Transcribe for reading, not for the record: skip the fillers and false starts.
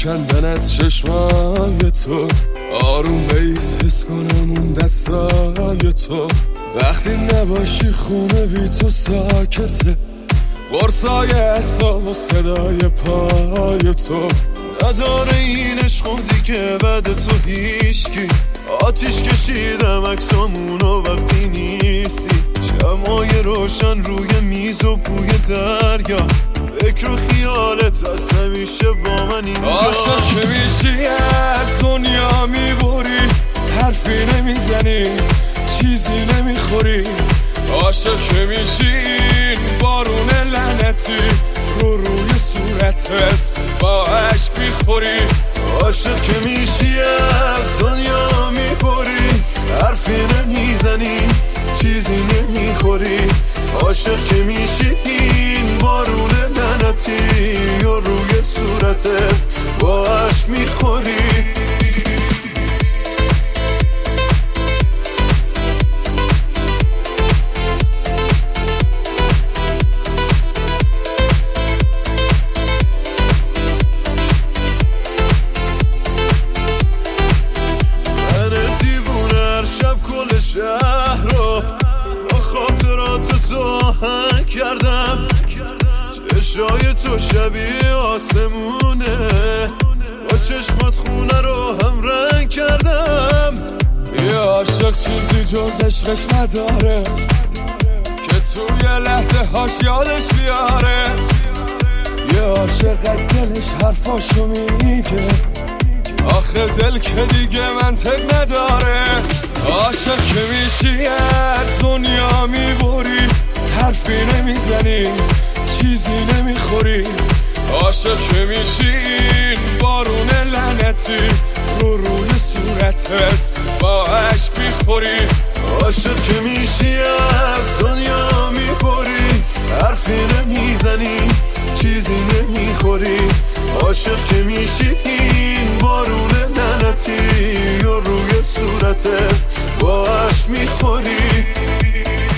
کندن از چشمای تو، آروم بیس حس کنم اون دستای تو. وقتی نباشی خونه بی تو ساکته، قرصای اعصاب و صدای پای تو. نداره این عشق دیگه بعد تو هیچکی. آتیش کشیدم عکسامونو وقتی نیستی، شمای روشن روی میز و بوی دریا، فکر و خیالت از همیشه با من اینجا. عاشق که میشی از دنیا میبری، حرفی نمیزنی چیزی نمیخوری. عاشق که میشی این بارون لعنتی روی صورتت با عشق میخوری. عاشق که میشی از دنیا میبری، حرفی نمیزنی چیزی نمیخوری. عاشق که میشی این بارون لعنتی روی صورتت با عشق میخوری. شهر رو با خاطرات تو آهنگ کردم، چشای تو شبیه آسمونه، با چشمات خونه رو هم رنگ کردم. یه عاشق چیزی جز عشقش نداره که توی لحظه هاش یادش بیاره. یه عاشق از دلش حرفاشو میگه، آخه دل که دیگه منطق نداره. عاشق که میشی از دنیا میبری، حرفی نمیزنی چیزی نمیخوری. عاشق که میشی این بارون لعنتی روی صورتت با عشق میخوری. عاشق که میشی از دنیا میبری، حرفی نمیزنی چیزی نمیخوری. عاشق که میشی این بارون لعنتی روی صورتت با عشق میخوری.